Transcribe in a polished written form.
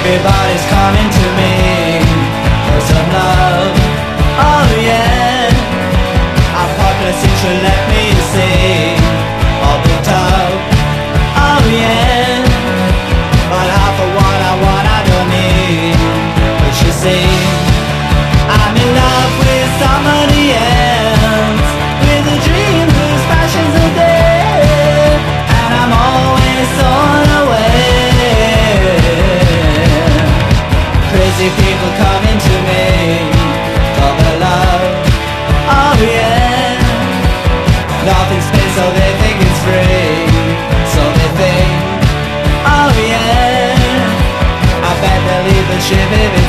Everybody's coming to me for some love. Oh yeah, I'm popular since you let me see all the top. Oh yeah, but half of what I don't need. But you see, I'm in love with somebody else, with a dream whose passions are dead, and I'm always on away. Crazy people coming to me for the love. Oh yeah, nothing's paid so they think it's free. So they think, oh yeah, I bet they'll leave the ship if